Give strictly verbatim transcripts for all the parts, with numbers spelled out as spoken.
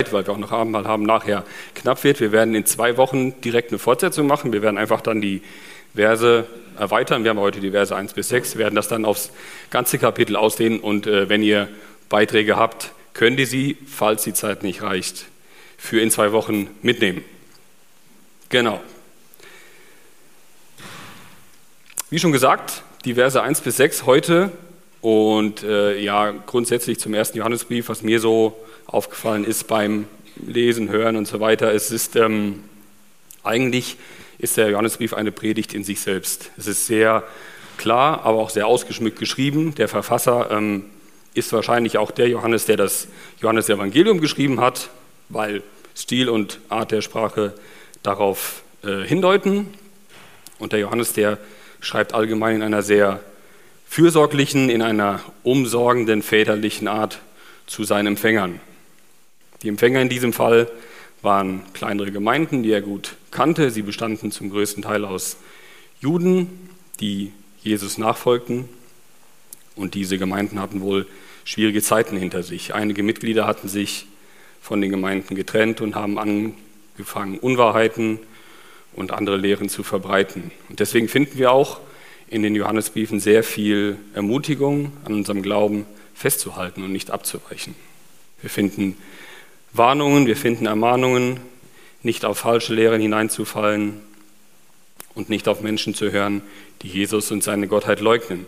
weil wir auch noch Abendmahl haben, nachher knapp wird. Wir werden in zwei Wochen direkt eine Fortsetzung machen. Wir werden einfach dann die Verse erweitern. Wir haben heute die Verse eins bis sechs, werden das dann aufs ganze Kapitel ausdehnen. Und äh, wenn ihr Beiträge habt, könnt ihr sie, falls die Zeit nicht reicht, für in zwei Wochen mitnehmen. Genau. Wie schon gesagt, die Verse eins bis sechs heute und äh, ja, grundsätzlich zum ersten Johannesbrief, was mir so aufgefallen ist beim Lesen, Hören und so weiter. Es ist ähm, eigentlich ist der Johannesbrief eine Predigt in sich selbst. Es ist sehr klar, aber auch sehr ausgeschmückt geschrieben. Der Verfasser ähm, ist wahrscheinlich auch der Johannes, der das Johannesevangelium geschrieben hat, weil Stil und Art der Sprache darauf äh, hindeuten. Und der Johannes, der schreibt allgemein in einer sehr fürsorglichen, in einer umsorgenden, väterlichen Art zu seinen Empfängern. Die Empfänger in diesem Fall waren kleinere Gemeinden, die er gut kannte. Sie bestanden zum größten Teil aus Juden, die Jesus nachfolgten. Und diese Gemeinden hatten wohl schwierige Zeiten hinter sich. Einige Mitglieder hatten sich von den Gemeinden getrennt und haben angefangen, Unwahrheiten und andere Lehren zu verbreiten. Und deswegen finden wir auch in den Johannesbriefen sehr viel Ermutigung, an unserem Glauben festzuhalten und nicht abzuweichen. Wir finden Warnungen, wir finden Ermahnungen, nicht auf falsche Lehren hineinzufallen und nicht auf Menschen zu hören, die Jesus und seine Gottheit leugnen.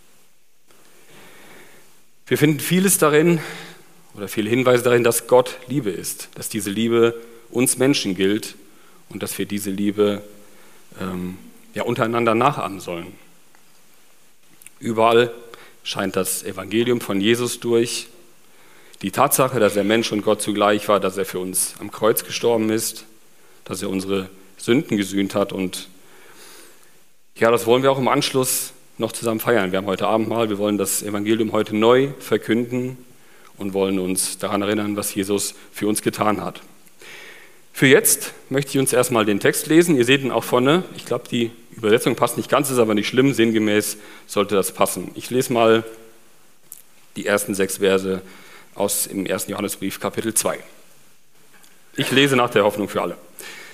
Wir finden vieles darin oder viele Hinweise darin, dass Gott Liebe ist, dass diese Liebe uns Menschen gilt und dass wir diese Liebe ähm, ja, untereinander nachahmen sollen. Überall scheint das Evangelium von Jesus durch. Die Tatsache, dass er Mensch und Gott zugleich war, dass er für uns am Kreuz gestorben ist, dass er unsere Sünden gesühnt hat. Und ja, das wollen wir auch im Anschluss noch zusammen feiern. Wir haben heute Abendmahl, wir wollen das Evangelium heute neu verkünden und wollen uns daran erinnern, was Jesus für uns getan hat. Für jetzt möchte ich uns erstmal den Text lesen. Ihr seht ihn auch vorne. Ich glaube, die Übersetzung passt nicht ganz, ist aber nicht schlimm. Sinngemäß sollte das passen. Ich lese mal die ersten sechs Verse aus dem ersten Johannesbrief, Kapitel zwei. Ich lese nach der Hoffnung für alle.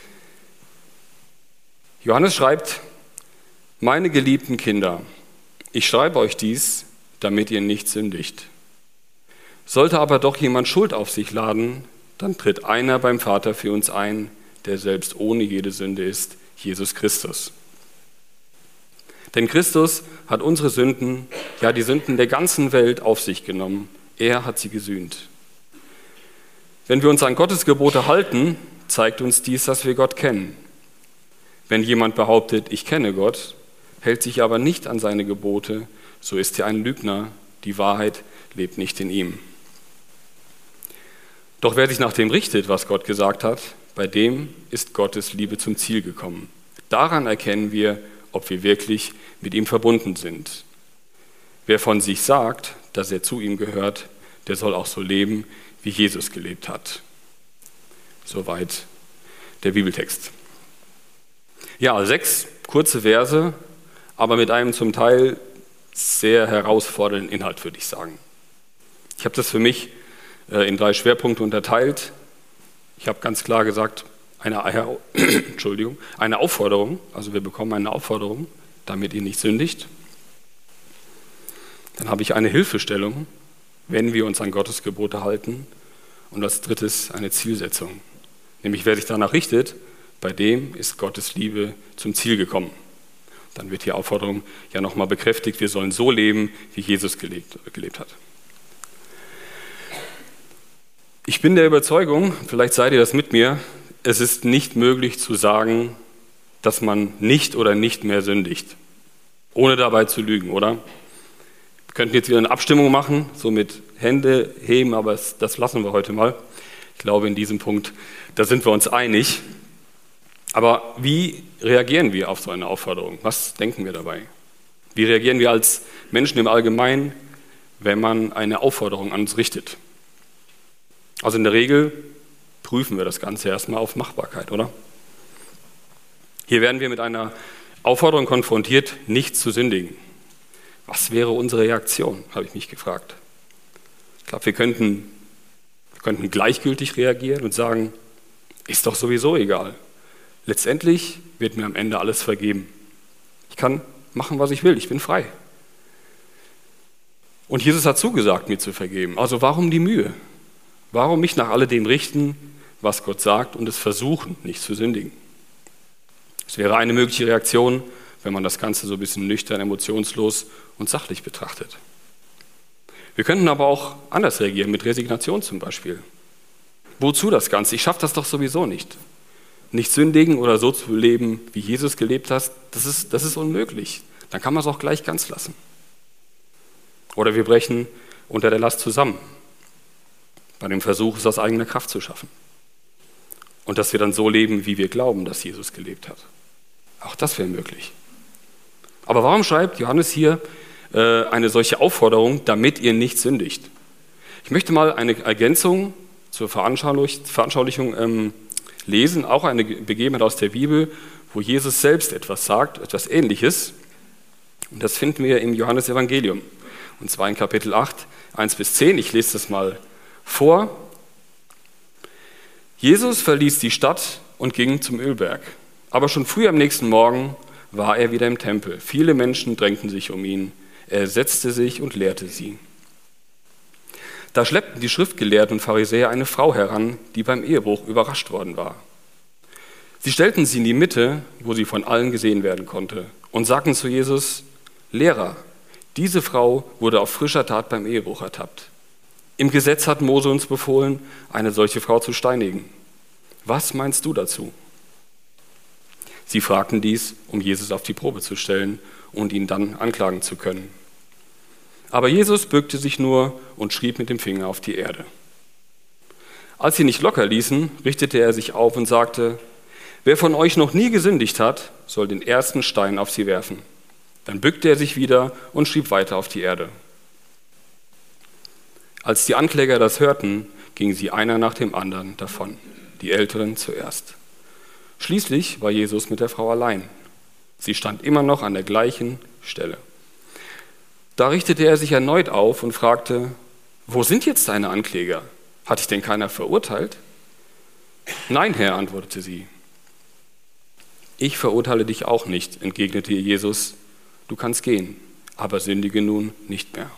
Johannes schreibt: Meine geliebten Kinder, ich schreibe euch dies, damit ihr nicht sündigt. Sollte aber doch jemand Schuld auf sich laden, dann tritt einer beim Vater für uns ein, der selbst ohne jede Sünde ist, Jesus Christus. Denn Christus hat unsere Sünden, ja die Sünden der ganzen Welt auf sich genommen. Er hat sie gesühnt. Wenn wir uns an Gottes Gebote halten, zeigt uns dies, dass wir Gott kennen. Wenn jemand behauptet, ich kenne Gott, hält sich aber nicht an seine Gebote, so ist er ein Lügner, die Wahrheit lebt nicht in ihm. Doch wer sich nach dem richtet, was Gott gesagt hat, bei dem ist Gottes Liebe zum Ziel gekommen. Daran erkennen wir, ob wir wirklich mit ihm verbunden sind. Wer von sich sagt, dass er zu ihm gehört, der soll auch so leben, wie Jesus gelebt hat. Soweit der Bibeltext. Ja, sechs kurze Verse, aber mit einem zum Teil sehr herausfordernden Inhalt, würde ich sagen. Ich habe das für mich äh, in drei Schwerpunkte unterteilt. Ich habe ganz klar gesagt, eine, äh, Entschuldigung, eine Aufforderung, also wir bekommen eine Aufforderung, damit ihr nicht sündigt. Dann habe ich eine Hilfestellung, wenn wir uns an Gottes Gebote halten. Und als drittes eine Zielsetzung. Nämlich wer sich danach richtet, bei dem ist Gottes Liebe zum Ziel gekommen. Dann wird die Aufforderung ja nochmal bekräftigt, wir sollen so leben, wie Jesus gelebt, gelebt hat. Ich bin der Überzeugung, vielleicht seid ihr das mit mir, es ist nicht möglich zu sagen, dass man nicht oder nicht mehr sündigt, ohne dabei zu lügen, oder? Wir könnten jetzt wieder eine Abstimmung machen, so mit Hände heben, aber das lassen wir heute mal. Ich glaube, in diesem Punkt, da sind wir uns einig. Aber wie reagieren wir auf so eine Aufforderung? Was denken wir dabei? Wie reagieren wir als Menschen im Allgemeinen, wenn man eine Aufforderung an uns richtet? Also in der Regel prüfen wir das Ganze erstmal auf Machbarkeit, oder? Hier werden wir mit einer Aufforderung konfrontiert, nicht zu sündigen. Was wäre unsere Reaktion, habe ich mich gefragt. Ich glaube, wir könnten Wir könnten gleichgültig reagieren und sagen, ist doch sowieso egal. Letztendlich wird mir am Ende alles vergeben. Ich kann machen, was ich will, ich bin frei. Und Jesus hat zugesagt, mir zu vergeben. Also warum die Mühe? Warum mich nach alledem richten, was Gott sagt, und es versuchen, nicht zu sündigen? Es wäre eine mögliche Reaktion, wenn man das Ganze so ein bisschen nüchtern, emotionslos und sachlich betrachtet. Wir könnten aber auch anders reagieren, mit Resignation zum Beispiel. Wozu das Ganze? Ich schaffe das doch sowieso nicht. Nicht sündigen oder so zu leben, wie Jesus gelebt hat, das ist, das ist unmöglich. Dann kann man es auch gleich ganz lassen. Oder wir brechen unter der Last zusammen, bei dem Versuch, es aus eigener Kraft zu schaffen. Und dass wir dann so leben, wie wir glauben, dass Jesus gelebt hat. Auch das wäre möglich. Aber warum schreibt Johannes hier äh, eine solche Aufforderung, damit ihr nicht sündigt? Ich möchte mal eine Ergänzung zur Veranschaulich- Veranschaulichung ähm, lesen, auch eine Begebenheit aus der Bibel, wo Jesus selbst etwas sagt, etwas Ähnliches. Und das finden wir im Johannesevangelium. Und zwar in Kapitel acht, eins bis zehn. Ich lese das mal vor. Jesus verließ die Stadt und ging zum Ölberg. Aber schon früh am nächsten Morgen war er wieder im Tempel. Viele Menschen drängten sich um ihn. Er setzte sich und lehrte sie. Da schleppten die Schriftgelehrten und Pharisäer eine Frau heran, die beim Ehebruch überrascht worden war. Sie stellten sie in die Mitte, wo sie von allen gesehen werden konnte, und sagten zu Jesus: Lehrer, diese Frau wurde auf frischer Tat beim Ehebruch ertappt. Im Gesetz hat Mose uns befohlen, eine solche Frau zu steinigen. Was meinst du dazu? Sie fragten dies, um Jesus auf die Probe zu stellen und ihn dann anklagen zu können. Aber Jesus bückte sich nur und schrieb mit dem Finger auf die Erde. Als sie nicht locker ließen, richtete er sich auf und sagte: Wer von euch noch nie gesündigt hat, soll den ersten Stein auf sie werfen. Dann bückte er sich wieder und schrieb weiter auf die Erde. Als die Ankläger das hörten, gingen sie einer nach dem anderen davon, die Älteren zuerst. Schließlich war Jesus mit der Frau allein. Sie stand immer noch an der gleichen Stelle. Da richtete er sich erneut auf und fragte: Wo sind jetzt deine Ankläger? Hat dich denn keiner verurteilt? Nein, Herr, antwortete sie. Ich verurteile dich auch nicht, entgegnete ihr Jesus. Du kannst gehen, aber sündige nun nicht mehr.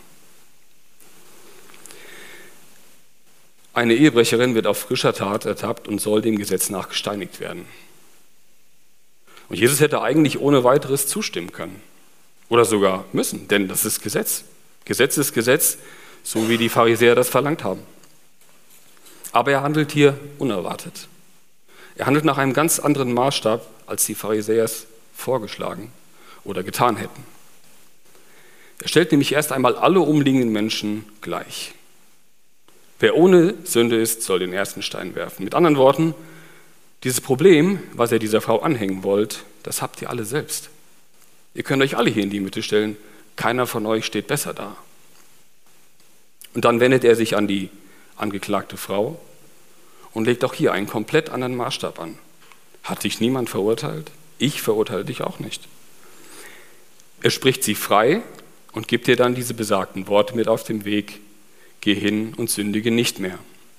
Eine Ehebrecherin wird auf frischer Tat ertappt und soll dem Gesetz nach gesteinigt werden. Und Jesus hätte eigentlich ohne weiteres zustimmen können. Oder sogar müssen, denn das ist Gesetz. Gesetz ist Gesetz, so wie die Pharisäer das verlangt haben. Aber er handelt hier unerwartet. Er handelt nach einem ganz anderen Maßstab, als die Pharisäer es vorgeschlagen oder getan hätten. Er stellt nämlich erst einmal alle umliegenden Menschen gleich. Wer ohne Sünde ist, soll den ersten Stein werfen. Mit anderen Worten, dieses Problem, was ihr dieser Frau anhängen wollt, das habt ihr alle selbst. Ihr könnt euch alle hier in die Mitte stellen, keiner von euch steht besser da. Und dann wendet er sich an die angeklagte Frau und legt auch hier einen komplett anderen Maßstab an. Hat dich niemand verurteilt? Ich verurteile dich auch nicht. Er spricht sie frei und gibt ihr dann diese besagten Worte mit auf den Weg: Geh hin und sündige nicht mehr.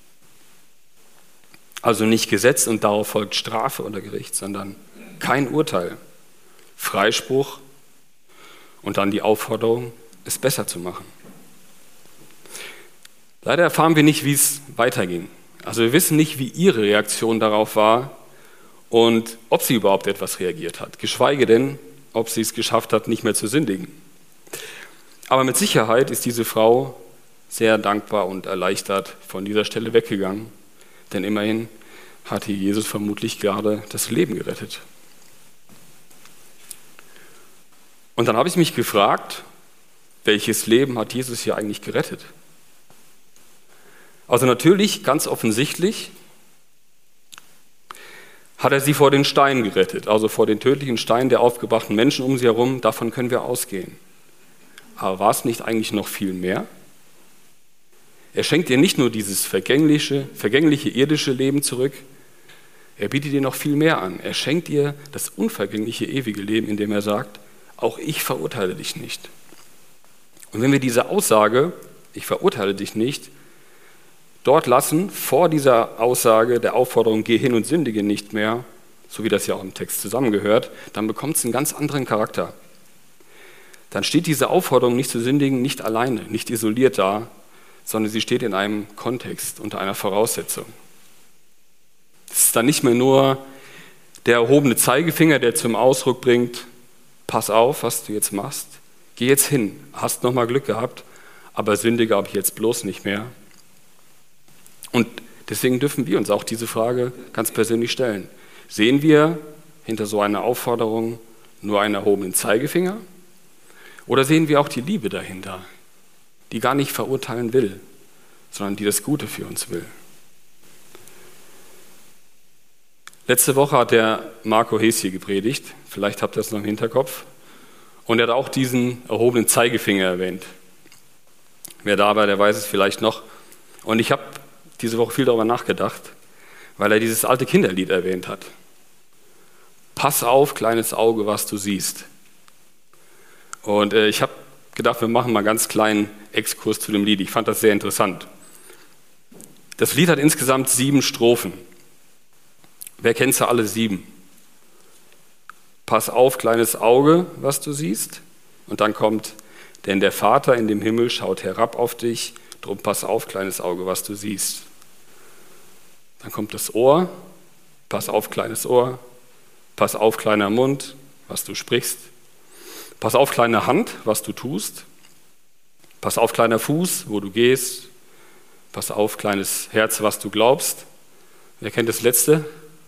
Also nicht Gesetz und darauf folgt Strafe oder Gericht, sondern kein Urteil, Freispruch und dann die Aufforderung, es besser zu machen. Leider erfahren wir nicht, wie es weiterging. Also wir wissen nicht, wie ihre Reaktion darauf war und ob sie überhaupt etwas reagiert hat, geschweige denn, ob sie es geschafft hat, nicht mehr zu sündigen. Aber mit Sicherheit ist diese Frau sehr dankbar und erleichtert von dieser Stelle weggegangen, denn immerhin hat hier Jesus vermutlich gerade das Leben gerettet. Und dann habe ich mich gefragt, welches Leben hat Jesus hier eigentlich gerettet? Also natürlich, ganz offensichtlich, hat er sie vor den Steinen gerettet, also vor den tödlichen Steinen der aufgebrachten Menschen um sie herum, davon können wir ausgehen. Aber war es nicht eigentlich noch viel mehr? Er schenkt ihr nicht nur dieses vergängliche, vergängliche irdische Leben zurück, er bietet ihr noch viel mehr an. Er schenkt ihr das unvergängliche ewige Leben, indem er sagt: Auch ich verurteile dich nicht. Und wenn wir diese Aussage, ich verurteile dich nicht, dort lassen, vor dieser Aussage der Aufforderung, geh hin und sündige nicht mehr, so wie das ja auch im Text zusammengehört, dann bekommt es einen ganz anderen Charakter. Dann steht diese Aufforderung, nicht zu sündigen, nicht alleine, nicht isoliert da, sondern sie steht in einem Kontext, unter einer Voraussetzung. Es ist dann nicht mehr nur der erhobene Zeigefinger, der zum Ausdruck bringt, pass auf, was du jetzt machst, geh jetzt hin, hast nochmal Glück gehabt, aber sündige habe ich jetzt bloß nicht mehr. Und deswegen dürfen wir uns auch diese Frage ganz persönlich stellen. Sehen wir hinter so einer Aufforderung nur einen erhobenen Zeigefinger? Oder sehen wir auch die Liebe dahinter, die gar nicht verurteilen will, sondern die das Gute für uns will? Letzte Woche hat der Marco Hees hier gepredigt, vielleicht habt ihr das noch im Hinterkopf, und er hat auch diesen erhobenen Zeigefinger erwähnt. Wer da war, der weiß es vielleicht noch. Und ich habe diese Woche viel darüber nachgedacht, weil er dieses alte Kinderlied erwähnt hat. Pass auf, kleines Auge, was du siehst. Und äh, ich habe gedacht, wir machen mal einen ganz kleinen Exkurs zu dem Lied. Ich fand das sehr interessant. Das Lied hat insgesamt sieben Strophen. Wer kennt sie alle sieben? Pass auf, kleines Auge, was du siehst. Und dann kommt, denn der Vater in dem Himmel schaut herab auf dich, drum pass auf, kleines Auge, was du siehst. Dann kommt das Ohr, pass auf, kleines Ohr, pass auf, kleiner Mund, was du sprichst. Pass auf, kleine Hand, was du tust. Pass auf, kleiner Fuß, wo du gehst. Pass auf, kleines Herz, was du glaubst. Wer kennt das Letzte?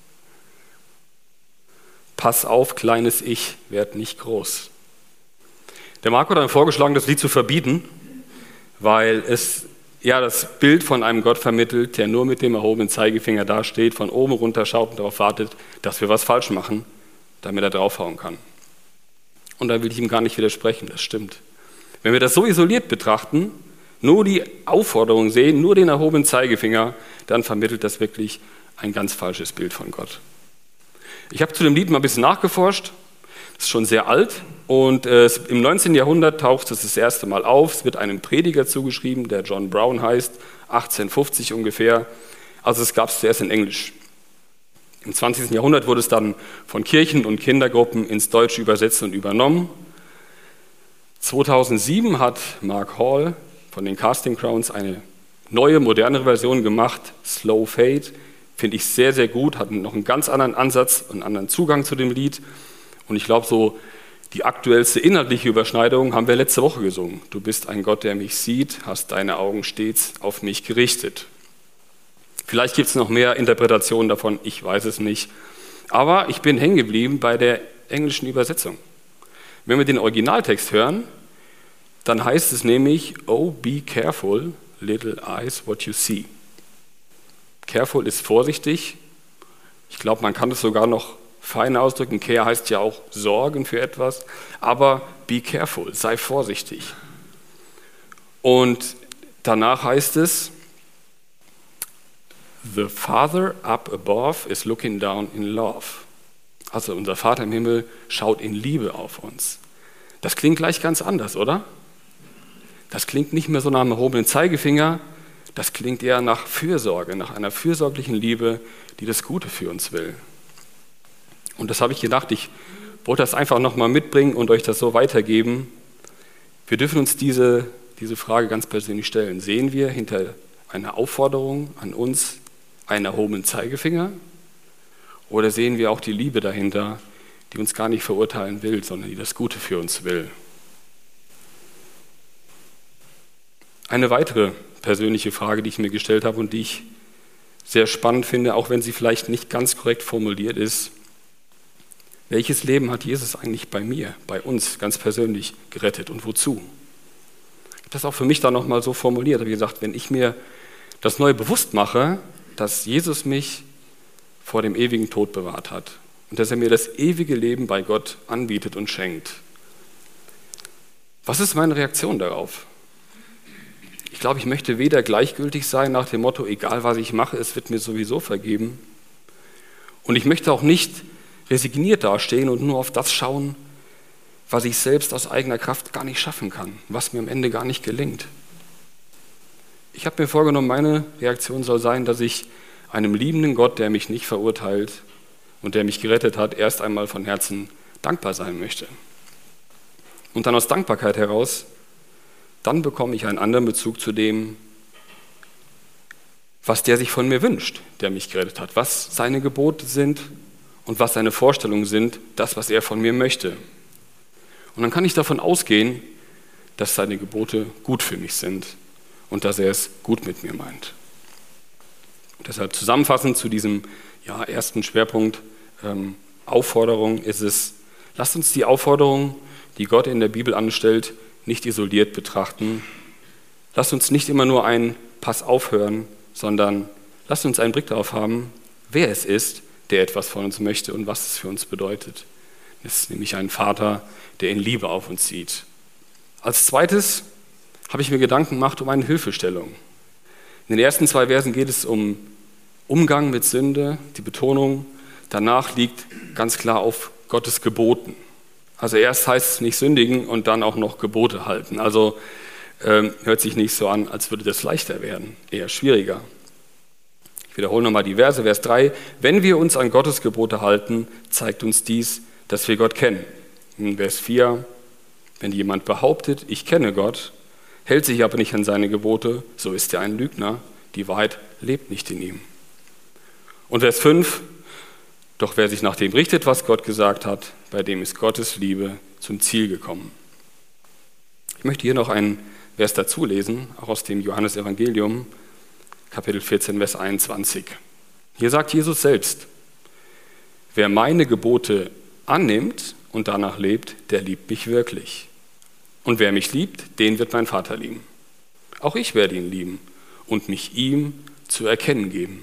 Pass auf, kleines Ich, werd nicht groß. Der Marco hat dann vorgeschlagen, das Lied zu verbieten, weil es ja das Bild von einem Gott vermittelt, der nur mit dem erhobenen Zeigefinger dasteht, von oben runter schaut und darauf wartet, dass wir was falsch machen, damit er draufhauen kann. Und da will ich ihm gar nicht widersprechen, das stimmt. Wenn wir das so isoliert betrachten, nur die Aufforderung sehen, nur den erhobenen Zeigefinger, dann vermittelt das wirklich ein ganz falsches Bild von Gott. Ich habe zu dem Lied mal ein bisschen nachgeforscht, das ist schon sehr alt und äh, im neunzehnten Jahrhundert taucht es das erste Mal auf, es wird einem Prediger zugeschrieben, der John Brown heißt, achtzehnhundertfünfzig ungefähr, also es gab es zuerst in Englisch. Im zwanzigsten Jahrhundert wurde es dann von Kirchen und Kindergruppen ins Deutsche übersetzt und übernommen. zweitausendsieben hat Mark Hall von den Casting Crowns eine neue, modernere Version gemacht, Slow Fade. Finde ich sehr, sehr gut, hat noch einen ganz anderen Ansatz, einen anderen Zugang zu dem Lied. Und ich glaube, so die aktuellste inhaltliche Überschneidung haben wir letzte Woche gesungen. Du bist ein Gott, der mich sieht, hast deine Augen stets auf mich gerichtet. Vielleicht gibt es noch mehr Interpretationen davon, ich weiß es nicht. Aber ich bin hängen geblieben bei der englischen Übersetzung. Wenn wir den Originaltext hören, dann heißt es nämlich, oh, be careful, little eyes, what you see. Careful ist vorsichtig. Ich glaube, man kann es sogar noch feiner ausdrücken. Care heißt ja auch sorgen für etwas. Aber be careful, sei vorsichtig. Und danach heißt es, the Father up above is looking down in love. Also unser Vater im Himmel schaut in Liebe auf uns. Das klingt gleich ganz anders, oder? Das klingt nicht mehr so nach einem erhobenen Zeigefinger, das klingt eher nach Fürsorge, nach einer fürsorglichen Liebe, die das Gute für uns will. Und das habe ich gedacht, ich wollte das einfach nochmal mitbringen und euch das so weitergeben. Wir dürfen uns diese, diese Frage ganz persönlich stellen. Sehen wir hinter einer Aufforderung an uns einen erhobenen Zeigefinger? Oder sehen wir auch die Liebe dahinter, die uns gar nicht verurteilen will, sondern die das Gute für uns will? Eine weitere persönliche Frage, die ich mir gestellt habe und die ich sehr spannend finde, auch wenn sie vielleicht nicht ganz korrekt formuliert ist: Welches Leben hat Jesus eigentlich bei mir, bei uns ganz persönlich gerettet und wozu? Ich habe das auch für mich dann nochmal so formuliert, habe gesagt, wenn ich mir das neu bewusst mache, dass Jesus mich vor dem ewigen Tod bewahrt hat und dass er mir das ewige Leben bei Gott anbietet und schenkt, was ist meine Reaktion darauf? Ich glaube, ich möchte weder gleichgültig sein nach dem Motto, egal was ich mache, es wird mir sowieso vergeben. Und ich möchte auch nicht resigniert dastehen und nur auf das schauen, was ich selbst aus eigener Kraft gar nicht schaffen kann, was mir am Ende gar nicht gelingt. Ich habe mir vorgenommen, meine Reaktion soll sein, dass ich einem liebenden Gott, der mich nicht verurteilt und der mich gerettet hat, erst einmal von Herzen dankbar sein möchte. Und dann aus Dankbarkeit heraus, dann bekomme ich einen anderen Bezug zu dem, was der sich von mir wünscht, der mich gerettet hat, was seine Gebote sind und was seine Vorstellungen sind, das, was er von mir möchte. Und dann kann ich davon ausgehen, dass seine Gebote gut für mich sind und dass er es gut mit mir meint. Und deshalb zusammenfassend zu diesem ja, ersten Schwerpunkt ähm, Aufforderung ist es, lasst uns die Aufforderung, die Gott in der Bibel anstellt, nicht isoliert betrachten. Lasst uns nicht immer nur ein Pass aufhören, sondern lasst uns einen Blick darauf haben, wer es ist, der etwas von uns möchte und was es für uns bedeutet. Es ist nämlich ein Vater, der in Liebe auf uns sieht. Als zweites habe ich mir Gedanken gemacht um eine Hilfestellung. In den ersten zwei Versen geht es um Umgang mit Sünde, die Betonung danach liegt ganz klar auf Gottes Geboten. Also erst heißt es nicht sündigen und dann auch noch Gebote halten. Also ähm, hört sich nicht so an, als würde das leichter werden, eher schwieriger. Ich wiederhole nochmal die Verse, Vers drei. Wenn wir uns an Gottes Gebote halten, zeigt uns dies, dass wir Gott kennen. In Vers vier, wenn jemand behauptet, ich kenne Gott, hält sich aber nicht an seine Gebote, so ist er ein Lügner, die Wahrheit lebt nicht in ihm. Und Vers fünf, doch wer sich nach dem richtet, was Gott gesagt hat, bei dem ist Gottes Liebe zum Ziel gekommen. Ich möchte hier noch einen Vers dazu lesen, auch aus dem Johannesevangelium, Kapitel vierzehn, Vers einundzwanzig. Hier sagt Jesus selbst, wer meine Gebote annimmt und danach lebt, der liebt mich wirklich. Und wer mich liebt, den wird mein Vater lieben. Auch ich werde ihn lieben und mich ihm zu erkennen geben.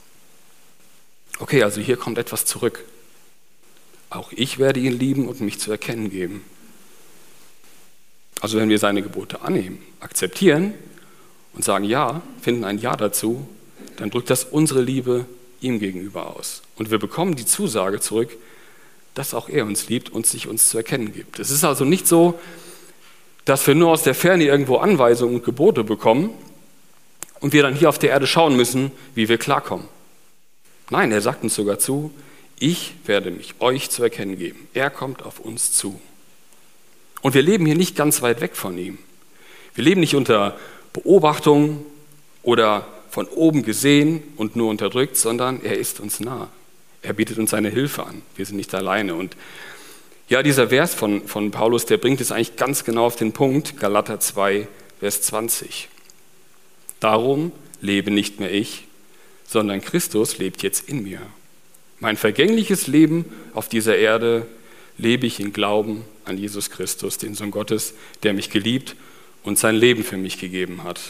Okay, also hier kommt etwas zurück. Auch ich werde ihn lieben und mich zu erkennen geben. Also wenn wir seine Gebote annehmen, akzeptieren und sagen Ja, finden ein Ja dazu, dann drückt das unsere Liebe ihm gegenüber aus. Und wir bekommen die Zusage zurück, dass auch er uns liebt und sich uns zu erkennen gibt. Es ist also nicht so, dass wir nur aus der Ferne irgendwo Anweisungen und Gebote bekommen und wir dann hier auf der Erde schauen müssen, wie wir klarkommen. Nein, er sagt uns sogar zu, ich werde mich euch zu erkennen geben. Er kommt auf uns zu. Und wir leben hier nicht ganz weit weg von ihm. Wir leben nicht unter Beobachtung oder von oben gesehen und nur unterdrückt, sondern er ist uns nah. Er bietet uns seine Hilfe an. Wir sind nicht alleine. Und ja, dieser Vers von, von Paulus, der bringt es eigentlich ganz genau auf den Punkt, Galater zwei, Vers zwanzig. Darum lebe nicht mehr ich, sondern Christus lebt jetzt in mir. Mein vergängliches Leben auf dieser Erde lebe ich in Glauben an Jesus Christus, den Sohn Gottes, der mich geliebt und sein Leben für mich gegeben hat.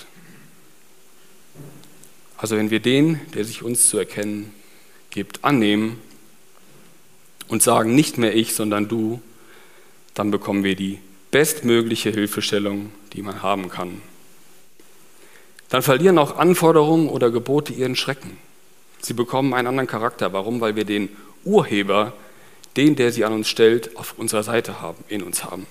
Also wenn wir den, der sich uns zu erkennen gibt, annehmen und sagen, nicht mehr ich, sondern du, dann bekommen wir die bestmögliche Hilfestellung, die man haben kann. Dann verlieren auch Anforderungen oder Gebote ihren Schrecken. Sie bekommen einen anderen Charakter. Warum? Weil wir den Urheber, den, der sie an uns stellt, auf unserer Seite haben, in uns haben.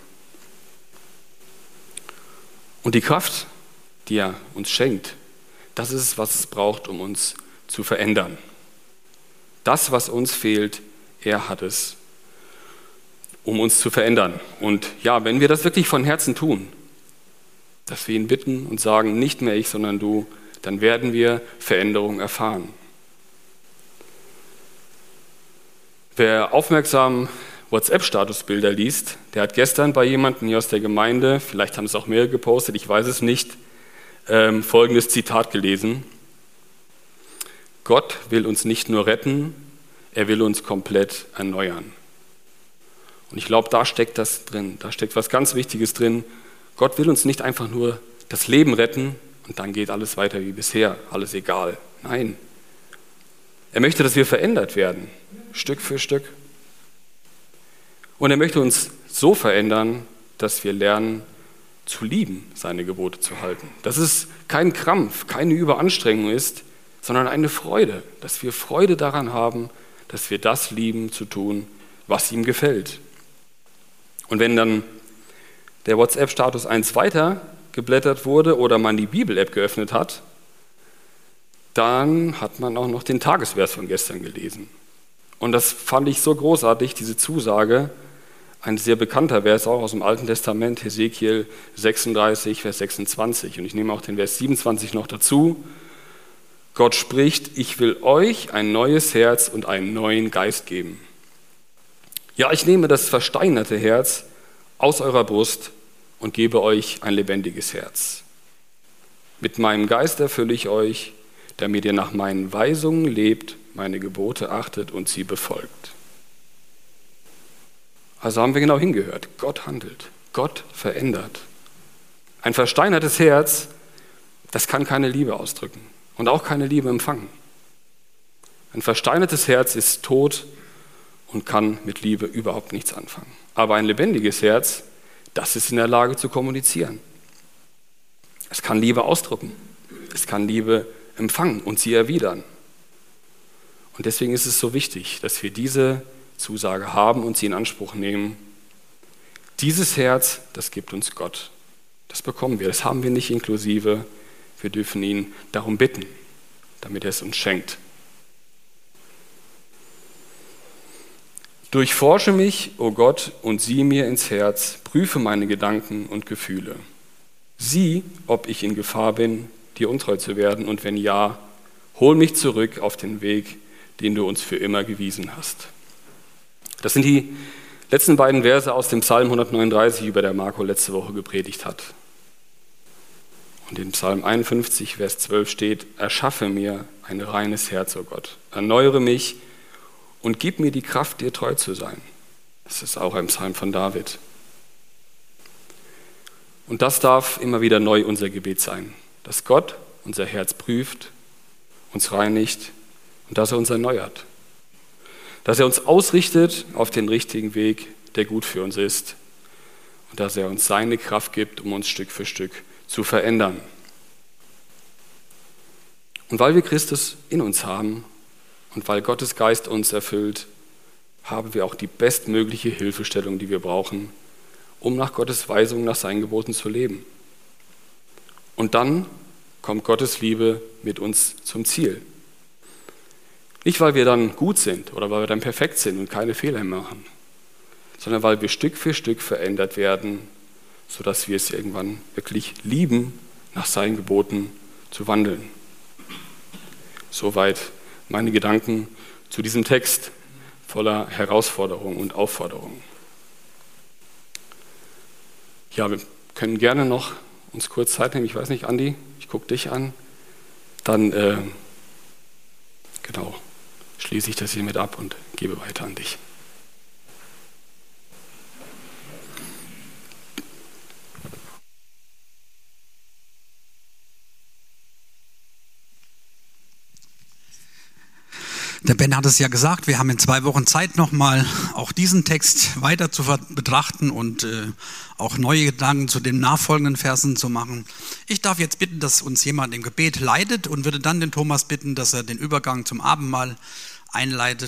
Und die Kraft, die er uns schenkt, das ist es, was es braucht, um uns zu verändern. Das, was uns fehlt, er hat es, um uns zu verändern. Und ja, wenn wir das wirklich von Herzen tun, dass wir ihn bitten und sagen, nicht mehr ich, sondern du, dann werden wir Veränderung erfahren. Wer aufmerksam WhatsApp-Statusbilder liest, der hat gestern bei jemandem hier aus der Gemeinde, vielleicht haben es auch mehrere gepostet, ich weiß es nicht, ähm, folgendes Zitat gelesen. Gott will uns nicht nur retten, er will uns komplett erneuern. Und ich glaube, da steckt das drin, da steckt was ganz Wichtiges drin. Gott will uns nicht einfach nur das Leben retten und dann geht alles weiter wie bisher, alles egal. Nein, er möchte, dass wir verändert werden, Stück für Stück. Und er möchte uns so verändern, dass wir lernen zu lieben, seine Gebote zu halten. Dass es kein Krampf, keine Überanstrengung ist, sondern eine Freude, dass wir Freude daran haben, dass wir das lieben zu tun, was ihm gefällt. Und wenn dann der WhatsApp-Status eins weiter geblättert wurde oder man die Bibel-App geöffnet hat, dann hat man auch noch den Tagesvers von gestern gelesen. Und das fand ich so großartig, diese Zusage, ein sehr bekannter Vers auch aus dem Alten Testament, Hesekiel sechsunddreißig, Vers sechsundzwanzig. Und ich nehme auch den Vers siebenundzwanzig noch dazu. Gott spricht, ich will euch ein neues Herz und einen neuen Geist geben. Ja, ich nehme das versteinerte Herz aus eurer Brust und gebe euch ein lebendiges Herz. Mit meinem Geist erfülle ich euch, damit ihr nach meinen Weisungen lebt, meine Gebote achtet und sie befolgt. Also haben wir genau hingehört. Gott handelt, Gott verändert. Ein versteinertes Herz, das kann keine Liebe ausdrücken und auch keine Liebe empfangen. Ein versteinertes Herz ist tot und kann mit Liebe überhaupt nichts anfangen. Aber ein lebendiges Herz, das ist in der Lage zu kommunizieren. Es kann Liebe ausdrücken, es kann Liebe empfangen und sie erwidern. Und deswegen ist es so wichtig, dass wir diese Zusage haben und sie in Anspruch nehmen. Dieses Herz, das gibt uns Gott. Das bekommen wir, das haben wir nicht inklusive. Wir dürfen ihn darum bitten, damit er es uns schenkt. Durchforsche mich, o Gott, und sieh mir ins Herz, prüfe meine Gedanken und Gefühle. Sieh, ob ich in Gefahr bin, dir untreu zu werden, und wenn ja, hol mich zurück auf den Weg, den du uns für immer gewiesen hast. Das sind die letzten beiden Verse aus dem Psalm hundertneununddreißig, über der Marco letzte Woche gepredigt hat. Und in Psalm einundfünfzig, Vers zwölf steht, erschaffe mir ein reines Herz, o Gott, erneuere mich und gib mir die Kraft, dir treu zu sein. Das ist auch ein Psalm von David. Und das darf immer wieder neu unser Gebet sein, dass Gott unser Herz prüft, uns reinigt und dass er uns erneuert. Dass er uns ausrichtet auf den richtigen Weg, der gut für uns ist. Und dass er uns seine Kraft gibt, um uns Stück für Stück zu verändern. Und weil wir Christus in uns haben und weil Gottes Geist uns erfüllt, haben wir auch die bestmögliche Hilfestellung, die wir brauchen, um nach Gottes Weisung, nach seinen Geboten zu leben. Und dann kommt Gottes Liebe mit uns zum Ziel. Nicht, weil wir dann gut sind oder weil wir dann perfekt sind und keine Fehler machen, sondern weil wir Stück für Stück verändert werden, sodass wir es irgendwann wirklich lieben, nach seinen Geboten zu wandeln. Soweit meine Gedanken zu diesem Text voller Herausforderungen und Aufforderungen. Ja, wir können gerne noch uns kurz Zeit nehmen. Ich weiß nicht, Andi, ich gucke dich an. Dann, äh, genau, schließe ich das hiermit ab und gebe weiter an dich. Der Ben hat es ja gesagt, wir haben in zwei Wochen Zeit, nochmal auch diesen Text weiter zu betrachten und äh, auch neue Gedanken zu den nachfolgenden Versen zu machen. Ich darf jetzt bitten, dass uns jemand im Gebet leitet und würde dann den Thomas bitten, dass er den Übergang zum Abendmahl einleitet.